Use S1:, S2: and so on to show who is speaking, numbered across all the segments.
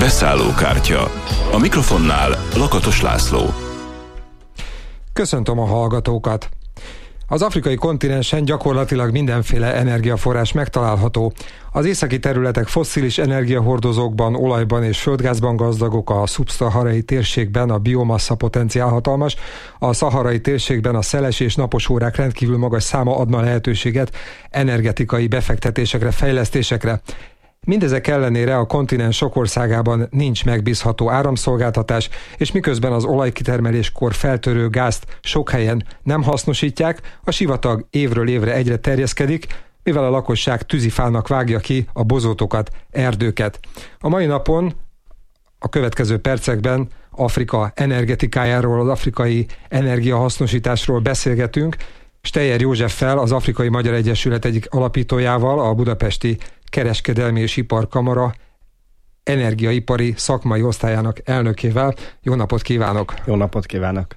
S1: Beszállókártya. A mikrofonnál Lakatos László.
S2: Köszöntöm a hallgatókat! Az afrikai kontinensen gyakorlatilag mindenféle energiaforrás megtalálható. Az északi területek fosszilis energiahordozókban, olajban és földgázban gazdagok, a szubszaharai térségben a biomassa potenciál hatalmas, a szaharai térségben a szeles és napos órák rendkívül magas száma adna lehetőséget energetikai befektetésekre, fejlesztésekre. Mindezek ellenére a kontinens sok országában nincs megbízható áramszolgáltatás, és miközben az olajkitermeléskor feltörő gázt sok helyen nem hasznosítják, a sivatag évről évre egyre terjeszkedik, mivel a lakosság tűzifának vágja ki a bozótokat, erdőket. A mai napon, a következő percekben Afrika energetikájáról, az afrikai energiahasznosításról beszélgetünk, Steyer Józseffel, az Afrikai Magyar Egyesület egyik alapítójával, a budapesti Kereskedelmi és Iparkamara energiaipari szakmai osztályának elnökével. Jó napot kívánok!
S3: Jó napot kívánok!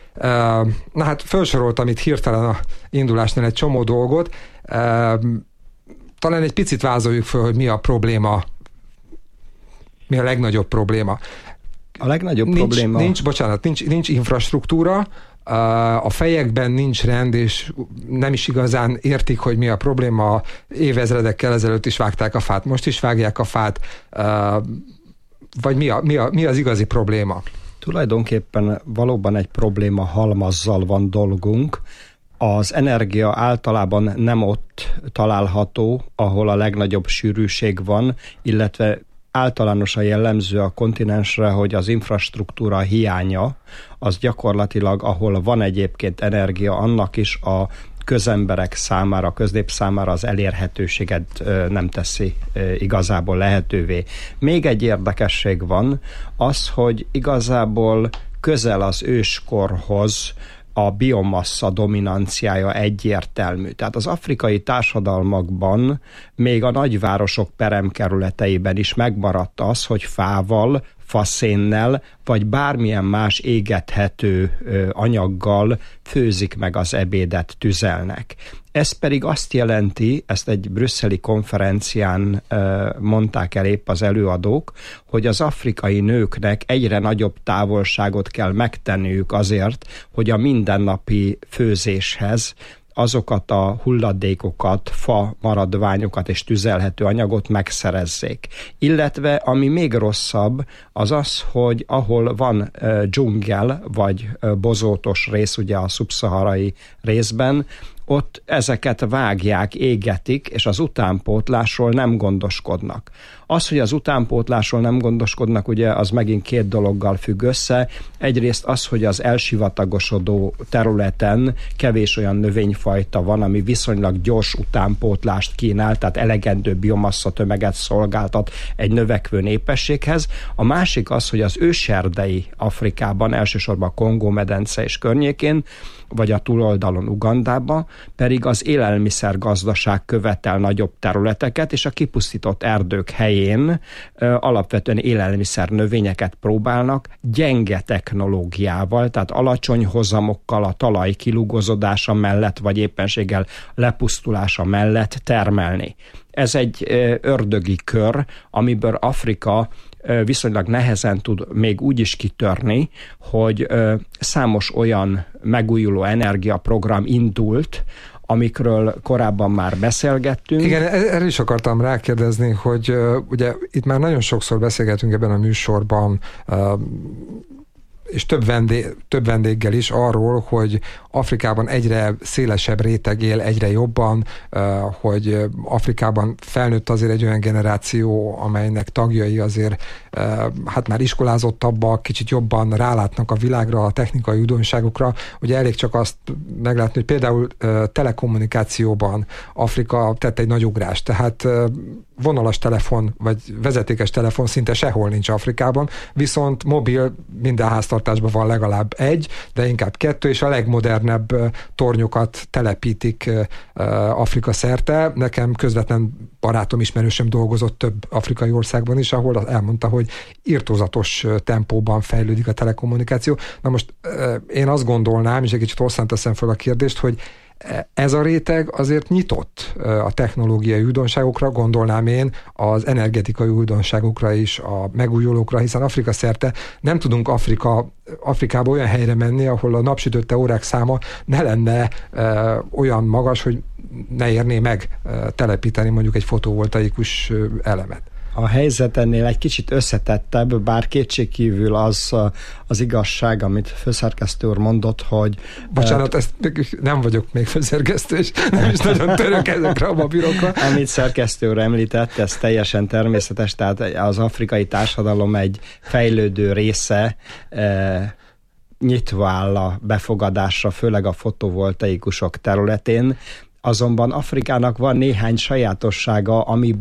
S2: Na hát felsoroltam itt hirtelen a indulásnál egy csomó dolgot. Talán egy picit vázoljuk föl, hogy mi a probléma, mi a legnagyobb probléma.
S3: A legnagyobb probléma...
S2: Nincs infrastruktúra, a fejekben nincs rend, és nem is igazán értik, hogy mi a probléma. Évezredekkel ezelőtt is vágták a fát, most is vágják a fát. Vagy mi az igazi probléma?
S3: Tulajdonképpen valóban egy probléma halmazzal van dolgunk. Az energia általában nem ott található, ahol a legnagyobb sűrűség van, illetve általánosan jellemző a kontinensre, hogy az infrastruktúra hiánya, az gyakorlatilag, ahol van egyébként energia, annak is a közemberek számára, a köznép számára az elérhetőséget nem teszi igazából lehetővé. Még egy érdekesség van, az, hogy igazából közel az őskorhoz a biomassa dominanciája egyértelmű. Tehát az afrikai társadalmakban, még a nagyvárosok peremkerületeiben is megmaradt az, hogy fával, faszénnel, vagy bármilyen más égethető anyaggal főzik meg az ebédet, tüzelnek. Ez pedig azt jelenti, ezt egy brüsszeli konferencián mondták el épp az előadók, hogy az afrikai nőknek egyre nagyobb távolságot kell megtenniük azért, hogy a mindennapi főzéshez azokat a hulladékokat, fa maradványokat és tüzelhető anyagot megszerezzék. Illetve, ami még rosszabb, az az, hogy ahol van dzsungel, vagy bozótos rész, ugye a szubszaharai részben, ott ezeket vágják, égetik, és az utánpótlásról nem gondoskodnak. Az, hogy az utánpótlásról nem gondoskodnak, ugye az megint két dologgal függ össze. Egyrészt az, hogy az elsivatagosodó területen kevés olyan növényfajta van, ami viszonylag gyors utánpótlást kínál, tehát elegendő biomassa tömeget szolgáltat egy növekvő népességhez. A másik az, hogy az őserdei Afrikában, elsősorban a Kongó-medence és környékén, vagy a túloldalon Ugandában, pedig az élelmiszergazdaság követel nagyobb területeket, és a kipusztított erdők helyén alapvetően élelmiszer növényeket próbálnak gyenge technológiával, tehát alacsony hozamokkal, a talaj kilugozodása mellett, vagy éppenséggel lepusztulása mellett termelni. Ez egy ördögi kör, amiből Afrika viszonylag nehezen tud még úgy is kitörni, hogy számos olyan megújuló energiaprogram indult, amikről korábban már beszélgettünk. Igen,
S2: erről is akartam rákérdezni, hogy ugye itt már nagyon sokszor beszélgetünk ebben a műsorban, és több vendéggel is arról, hogy Afrikában egyre szélesebb réteg él, egyre jobban, hogy Afrikában felnőtt azért egy olyan generáció, amelynek tagjai azért hát már iskolázottabbak, kicsit jobban rálátnak a világra, a technikai újdonságokra. Ugye elég csak azt meglátni, hogy például telekommunikációban Afrika tett egy nagy ugrást, tehát vonalas telefon, vagy vezetékes telefon szinte sehol nincs Afrikában, viszont mobil minden háztartásban van legalább egy, de inkább kettő, és a legmodernebb tornyokat telepítik Afrika szerte. Nekem közvetlen barátom, ismerősöm dolgozott több afrikai országban is, ahol elmondta, hogy irtózatos tempóban fejlődik a telekommunikáció. Na most én azt gondolnám, és egy kicsit hosszan teszem fel a kérdést, hogy Ez a réteg azért nyitott a technológiai újdonságokra, gondolnám én, az energetikai újdonságokra is, a megújulókra, hiszen Afrika szerte nem tudunk Afrikába olyan helyre menni, ahol a napsütötte órák száma ne lenne olyan magas, hogy ne érné meg telepíteni mondjuk egy fotovoltaikus elemet.
S3: A helyzet ennél egy kicsit összetettebb, bár kétségkívül az igazság, amit főszerkesztő úr mondott, hogy...
S2: Bocsánat, ezt nem vagyok még főszerkesztő, és nem is nagyon török ezekre a papírokra.
S3: Amit szerkesztő úr említett, ez teljesen természetes, tehát az afrikai társadalom egy fejlődő része nyitva áll a befogadásra, főleg a fotovoltaikusok területén. Azonban Afrikának van néhány sajátossága,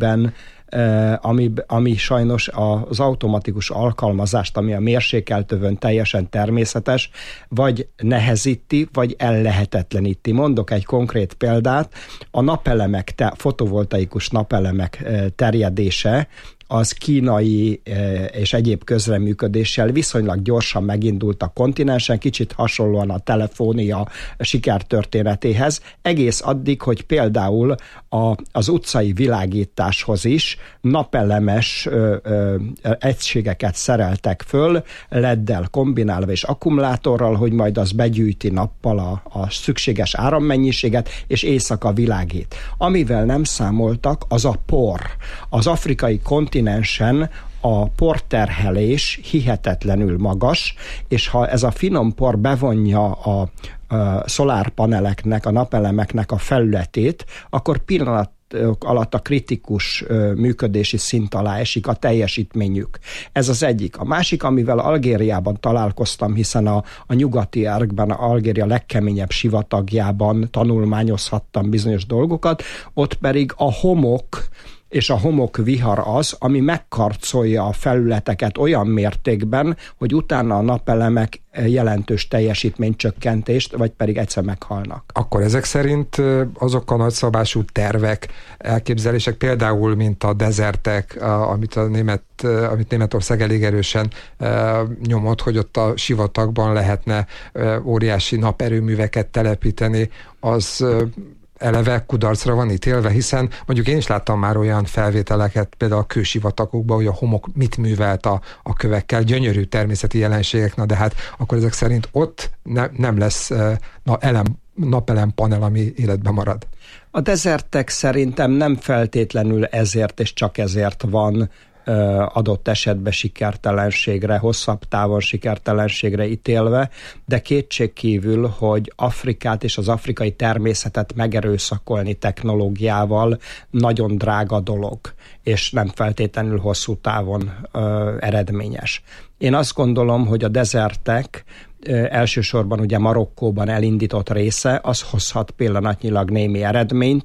S3: ami sajnos az automatikus alkalmazást, ami a mérsékeltövön teljesen természetes, vagy nehezíti, vagy ellehetetleníti. Mondok egy konkrét példát, a napelemek, fotovoltaikus napelemek terjedése az kínai és egyéb közreműködéssel viszonylag gyorsan megindult a kontinensen, kicsit hasonlóan a telefónia sikertörténetéhez, egész addig, hogy például az utcai világításhoz is napelemes egységeket szereltek föl, LED-del kombinálva és akkumulátorral, hogy majd az begyűjti nappal a szükséges árammennyiséget, és éjszaka világít. Amivel nem számoltak, az a por. Az afrikai kontinensen a porterhelés hihetetlenül magas, és ha ez a finom por bevonja a szolárpaneleknek, a napelemeknek a felületét, akkor pillanatok alatt a kritikus működési szint alá esik a teljesítményük. Ez az egyik. A másik, amivel Algériában találkoztam, hiszen a nyugati árkban, Algéria legkeményebb sivatagjában tanulmányozhattam bizonyos dolgokat, ott pedig a homok és a homokvihar az, ami megkarcolja a felületeket olyan mértékben, hogy utána a napelemek jelentős teljesítménycsökkentést, vagy pedig egyszer meghalnak.
S2: Akkor ezek szerint azok a nagyszabású tervek, elképzelések, például mint a dezertek, amit Németország elég erősen nyomott, hogy ott a sivatagban lehetne óriási naperőműveket telepíteni, az eleve kudarcra van ítélve, hiszen mondjuk én is láttam már olyan felvételeket, például a kősivatagokban, hogy a homok mit művelt a kövekkel, gyönyörű természeti jelenségek, de hát akkor ezek szerint ott nem lesz napelem panel, ami életben marad.
S3: A dezertek szerintem nem feltétlenül ezért és csak ezért van adott esetben sikertelenségre, hosszabb távon sikertelenségre ítélve, de kétségkívül, hogy Afrikát és az afrikai természetet megerőszakolni technológiával nagyon drága dolog, és nem feltétlenül hosszú távon eredményes. Én azt gondolom, hogy a dezertek elsősorban ugye Marokkóban elindított része, az hozhat pillanatnyilag némi eredményt,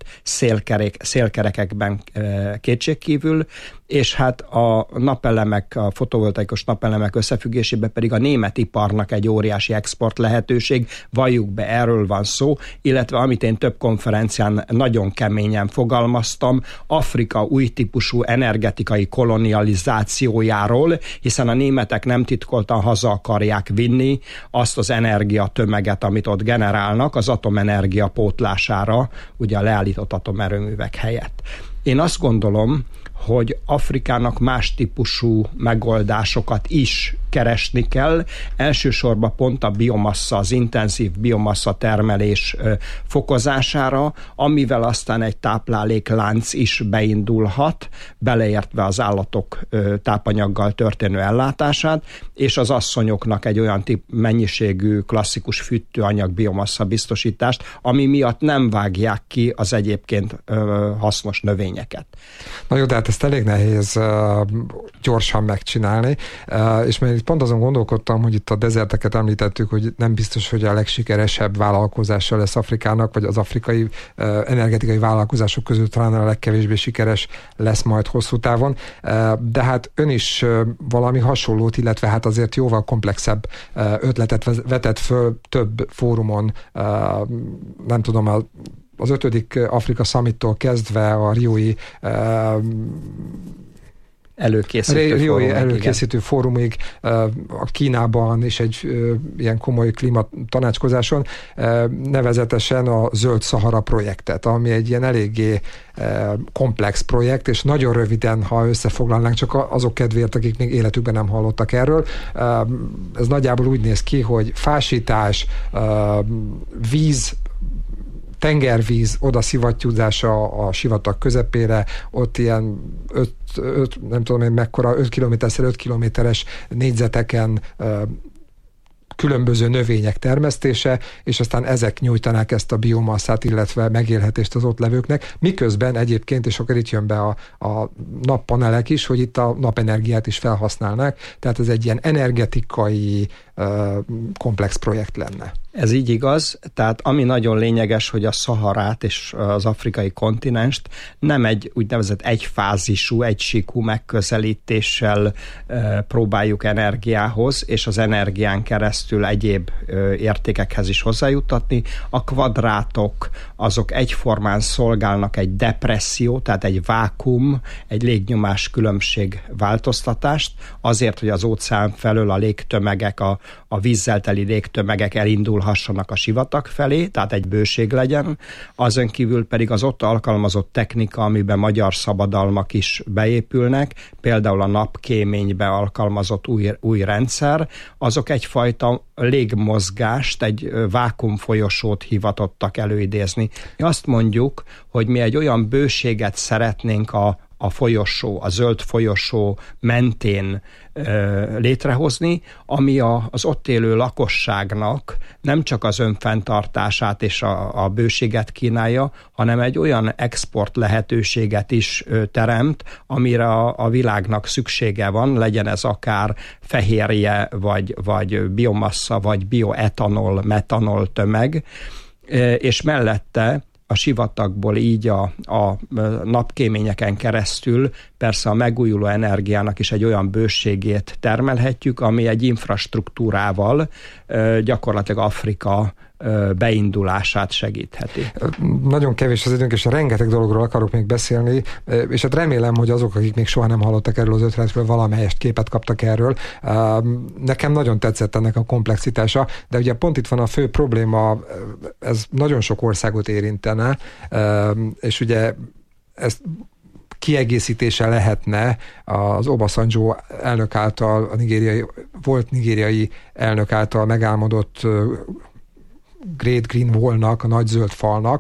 S3: szélkerekekben kétségkívül, és hát a napelemek, a fotovoltaikus napelemek összefüggésében pedig a német iparnak egy óriási export lehetőség, valljuk be, erről van szó, illetve amit én több konferencián nagyon keményen fogalmaztam, Afrika új típusú energetikai kolonializációjáról, hiszen a németek nem titkoltan haza akarják vinni azt az energiatömeget, amit ott generálnak az atomenergia pótlására, ugye a leállított atomerőművek helyett. Én azt gondolom, hogy Afrikának más típusú megoldásokat is keresni kell. Elsősorban pont a biomassa, az intenzív biomassa termelés fokozására, amivel aztán egy tápláléklánc is beindulhat, beleértve az állatok tápanyaggal történő ellátását, és az asszonyoknak egy olyan mennyiségű klasszikus fűtőanyag biomassa biztosítást, ami miatt nem vágják ki az egyébként hasznos növényeket.
S2: Na jó, de hát ezt elég nehéz gyorsan megcsinálni, és mert pont azon gondolkodtam, hogy itt a dezerteket említettük, hogy nem biztos, hogy a legsikeresebb vállalkozása lesz Afrikának, vagy az afrikai energetikai vállalkozások közül talán a legkevésbé sikeres lesz majd hosszú távon, de hát ön is valami hasonlót, illetve hát azért jóval komplexebb ötletet vetett föl több fórumon, nem tudom, az 5. Afrika Summittól kezdve a riói előkészítő fórumig a Kínában és egy ilyen komoly klímatanácskozáson, nevezetesen a Zöld Szahara projektet, ami egy ilyen eléggé komplex projekt, és nagyon röviden, ha összefoglalnánk, csak azok kedvéért, akik még életükben nem hallottak erről. Ez nagyjából úgy néz ki, hogy fásítás, víz, tengervíz oda szivattyúzása a sivatag közepére, ott ilyen 5 kilométerszer 5 kilométeres négyzeteken különböző növények termesztése, és aztán ezek nyújtanák ezt a biomasszát, illetve megélhetést az ott levőknek, miközben egyébként, és akkor itt jön be a nappanelek is, hogy itt a napenergiát is felhasználnák, tehát ez egy ilyen energetikai komplex projekt lenne.
S3: Ez így igaz, tehát ami nagyon lényeges, hogy a Szaharát és az afrikai kontinenst nem egy úgynevezett egyfázisú, egysíkú megközelítéssel próbáljuk energiához, és az energián keresztül egyéb értékekhez is hozzájuttatni. A kvadrátok azok egyformán szolgálnak egy depresszió, tehát egy vákum, egy légnyomás különbség változtatást, azért, hogy az óceán felől a légtömegek, a vízzel teli légtömegek elindulhassanak a sivatag felé, tehát egy bőség legyen. Azon kívül pedig az ott alkalmazott technika, amiben magyar szabadalmak is beépülnek, például a napkéménybe alkalmazott új rendszer, azok egyfajta légmozgást, egy vákumfolyosót hivatottak előidézni. Mi azt mondjuk, hogy mi egy olyan bőséget szeretnénk a folyosó, a zöld folyosó mentén létrehozni, ami az ott élő lakosságnak nem csak az önfenntartását és a bőséget kínálja, hanem egy olyan export lehetőséget is teremt, amire a világnak szüksége van, legyen ez akár fehérje, vagy biomassa, vagy bioetanol, metanol tömeg, és mellette a sivatagból így a napkéményeken keresztül persze a megújuló energiának is egy olyan bőségét termelhetjük, ami egy infrastruktúrával gyakorlatilag Afrika beindulását segítheti.
S2: Nagyon kevés az időnk, és rengeteg dologról akarok még beszélni, és hát remélem, hogy azok, akik még soha nem hallottak erről az ötletről, valamelyest képet kaptak erről. Nekem nagyon tetszett ennek a komplexitása, de ugye pont itt van a fő probléma, ez nagyon sok országot érintene, és ugye ezt kiegészítése lehetne az Obasanjo elnök által, volt nigériai elnök által megálmodott Great Green Wall-nak, a nagy zöld falnak.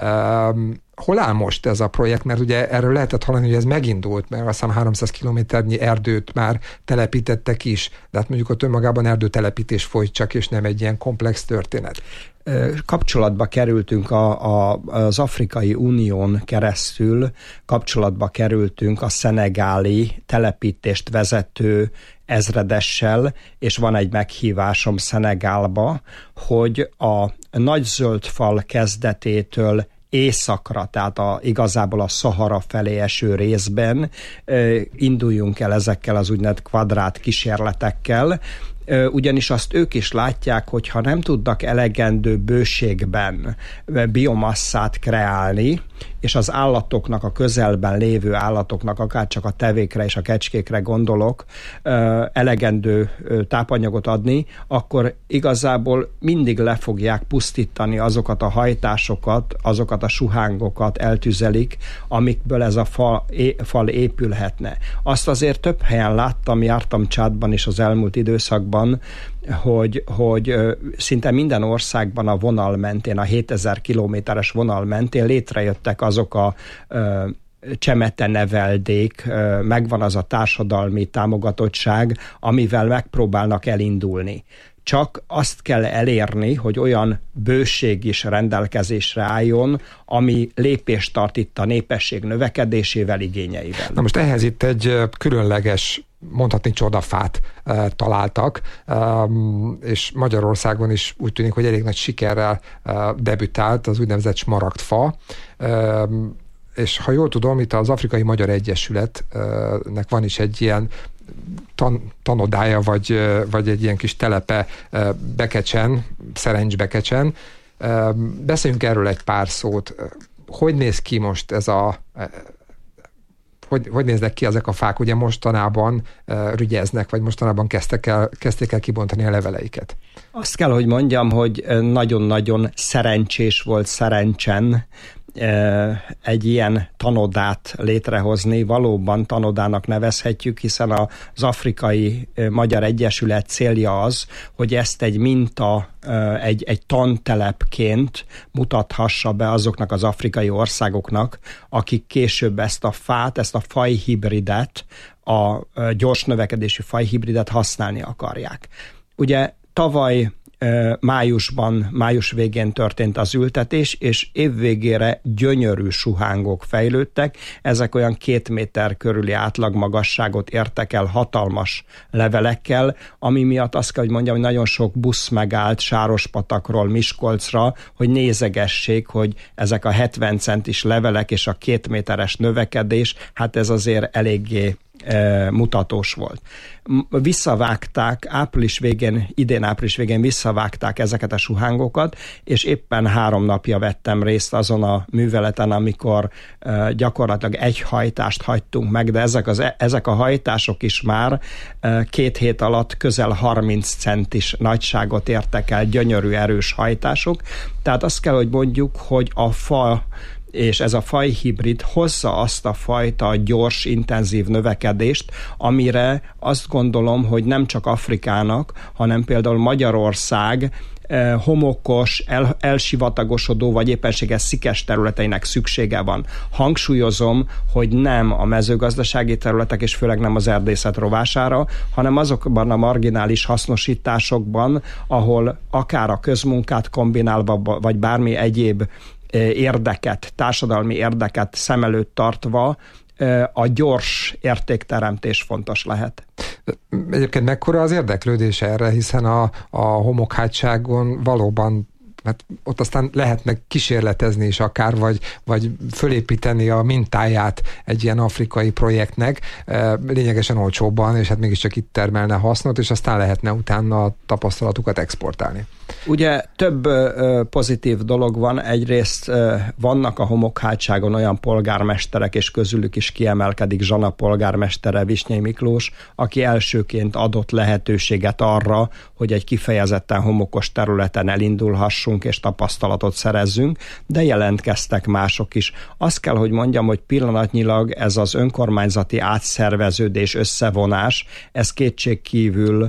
S2: Hol áll most ez a projekt? Mert ugye erről lehetett hallani, hogy ez megindult, mert azt hiszem 300 kilométernyi erdőt már telepítettek is, de hát mondjuk ott önmagában erdőtelepítés folyt csak, és nem egy ilyen komplex történet.
S3: Kapcsolatba kerültünk az Afrikai Unión keresztül, kapcsolatba kerültünk a szenegáli telepítést vezető ezredessel, és van egy meghívásom Szenegálba, hogy a nagy zöld fal kezdetétől északra, tehát igazából a Szahara felé eső részben induljunk el ezekkel az úgynevezett kvadrát kísérletekkel, ugyanis azt ők is látják, hogy ha nem tudnak elegendő bőségben biomasszát kreálni, és az állatoknak, a közelben lévő állatoknak, akár csak a tevékre és a kecskékre gondolok, elegendő tápanyagot adni, akkor igazából mindig le fogják pusztítani azokat a hajtásokat, azokat a suhángokat eltüzelik, amikből ez a fal épülhetne. Azt azért több helyen láttam, jártam Csádban is az elmúlt időszakban, hogy szinte minden országban a vonal mentén, a 7000 kilométeres vonal mentén létrejöttek azok a csemete neveldék, megvan az a társadalmi támogatottság, amivel megpróbálnak elindulni. Csak azt kell elérni, hogy olyan bőség is rendelkezésre álljon, ami lépést tart itt a népesség növekedésével, igényeivel.
S2: Na most ehhez itt egy különleges, mondhatni csodafát találtak, és Magyarországon is úgy tűnik, hogy elég nagy sikerrel debütált az úgynevezett smaragdfa, és ha jól tudom, itt az Afrikai Magyar Egyesületnek van is egy ilyen tanodája, vagy egy ilyen kis telepe Bekecsen, Szerencs-Bekecsen. Beszéljünk erről egy pár szót. Hogy néz ki most ez hogy néznek ki ezek a fák? Ugye mostanában rügyeznek, vagy mostanában kezdték el kibontani a leveleiket.
S3: Azt kell, hogy mondjam, hogy nagyon-nagyon szerencsés volt szerencsen egy ilyen tanodát létrehozni. Valóban tanodának nevezhetjük, hiszen az Afrikai Magyar Egyesület célja az, hogy ezt egy minta, egy tantelepként mutathassa be azoknak az afrikai országoknak, akik később ezt a fát, ezt a fajhibridet, a gyors növekedésű fajhibridet használni akarják. Ugye tavaly május végén történt az ültetés, és évvégére gyönyörű suhángok fejlődtek. Ezek olyan 2 méter körüli átlagmagasságot értek el hatalmas levelekkel, ami miatt azt kell, hogy mondjam, hogy nagyon sok busz megállt Sárospatakról Miskolcra, hogy nézegessék, hogy ezek a 70 centis levelek és a 2 méteres növekedés, hát ez azért eléggé mutatós volt. Visszavágták idén április végén visszavágták ezeket a suhángokat, és éppen 3 napja vettem részt azon a műveleten, amikor gyakorlatilag egy hajtást hagytunk meg, de ezek a hajtások is már 2 hét alatt közel 30 centis nagyságot értek el, gyönyörű erős hajtások. Tehát azt kell, hogy mondjuk, hogy a fa és ez a fajhibrid hozza azt a fajta gyors, intenzív növekedést, amire azt gondolom, hogy nem csak Afrikának, hanem például Magyarország homokos, elsivatagosodó vagy éppenséges szikes területeinek szüksége van. Hangsúlyozom, hogy nem a mezőgazdasági területek, és főleg nem az erdészet rovására, hanem azokban a marginális hasznosításokban, ahol akár a közmunkát kombinálva, vagy bármi egyéb érdeket, társadalmi érdeket szem előtt tartva a gyors értékteremtés fontos lehet.
S2: Egyébként mekkora az érdeklődés erre, hiszen a homokhátságon valóban hát ott aztán lehetne kísérletezni is akár, vagy fölépíteni a mintáját egy ilyen afrikai projektnek, lényegesen olcsóbban, és hát mégiscsak itt termelne hasznot, és aztán lehetne utána a tapasztalatukat exportálni.
S3: Ugye több pozitív dolog van. Egyrészt vannak a homokhátságon olyan polgármesterek, és közülük is kiemelkedik Zsana polgármestere, Visnyei Miklós, aki elsőként adott lehetőséget arra, hogy egy kifejezetten homokos területen elindulhassunk és tapasztalatot szerezzünk, de jelentkeztek mások is. Azt kell, hogy mondjam, hogy pillanatnyilag ez az önkormányzati átszerveződés, összevonás, ez kétségkívül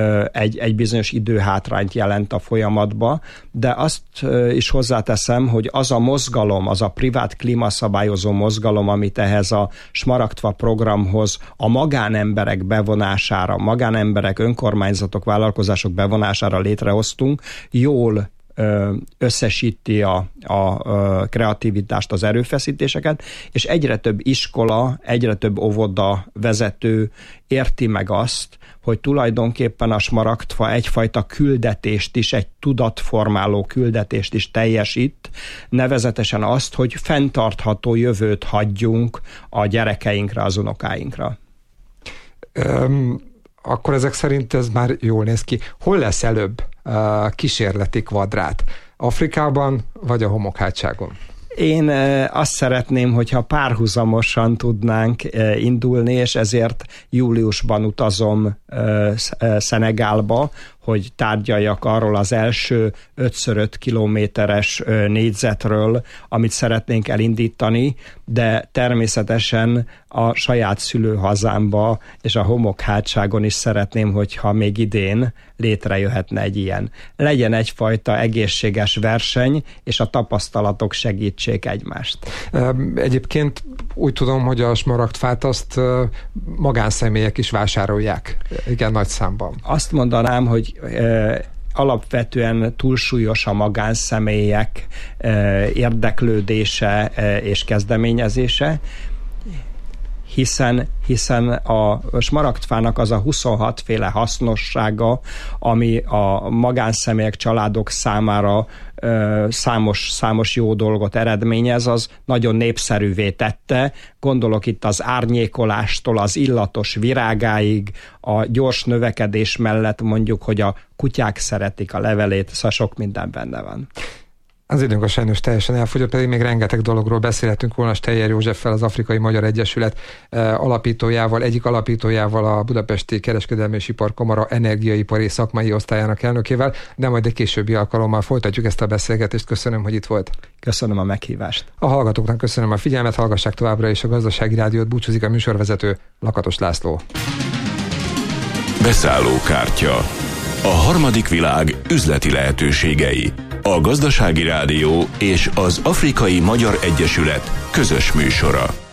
S3: egy bizonyos időhátrányt jelent a folyamatba, de azt is hozzáteszem, hogy az a mozgalom, az a privát klímaszabályozó mozgalom, amit ehhez a Smaragdfa programhoz a magánemberek bevonására, magánemberek, önkormányzatok, vállalkozások bevonására létrehoztunk, jól összesíti a kreativitást, az erőfeszítéseket, és egyre több iskola, egyre több óvoda vezető érti meg azt, hogy tulajdonképpen a Smaragdfa egyfajta küldetést is, egy tudatformáló küldetést is teljesít, nevezetesen azt, hogy fenntartható jövőt hagyjunk a gyerekeinkre, az unokáinkra.
S2: Akkor ezek szerint ez már jól néz ki. Hol lesz előbb kísérleti kvadrát? Afrikában vagy a homokhátságon?
S3: Én azt szeretném, hogyha párhuzamosan tudnánk indulni, és ezért júliusban utazom Szenegálba, hogy tárgyaljak arról az első 5x5 kilométeres négyzetről, amit szeretnénk elindítani, de természetesen a saját szülőhazámba és a homokhátságon is szeretném, hogyha még idén létrejöhetne egy ilyen. Legyen egyfajta egészséges verseny, és a tapasztalatok segítsék egymást. Egyébként
S2: úgy tudom, hogy a smaragdfát azt magánszemélyek is vásárolják, igen, nagy számban.
S3: Azt mondanám, hogy alapvetően túlsúlyos a magánszemélyek érdeklődése és kezdeményezése, hiszen a smaragdfának az a 26 féle hasznossága, ami a magánszemélyek, családok számára számos jó dolgot eredményez, az nagyon népszerűvé tette. Gondolok itt az árnyékolástól az illatos virágáig, a gyors növekedés mellett mondjuk, hogy a kutyák szeretik a levelét, szóval sok minden benne van.
S2: Az időnk a sajnos teljesen elfogyott, pedig még rengeteg dologról beszélhetünk volna Steyer Józseffel, az Afrikai Magyar Egyesület alapítójával, egyik alapítójával, a Budapesti Kereskedelmi és Iparkamara energiaipari szakmai osztályának elnökével, de majd egy későbbi alkalommal folytatjuk ezt a beszélgetést. Köszönöm, hogy itt volt.
S3: Köszönöm a meghívást.
S2: A hallgatóknak köszönöm a figyelmet, hallgassák továbbra is a Gazdasági Rádiót, búcsúzik a műsorvezető Lakatos László.
S1: Beszállókártya. A harmadik világ üzleti lehetőségei. A Gazdasági Rádió és az Afrikai Magyar Egyesület közös műsora.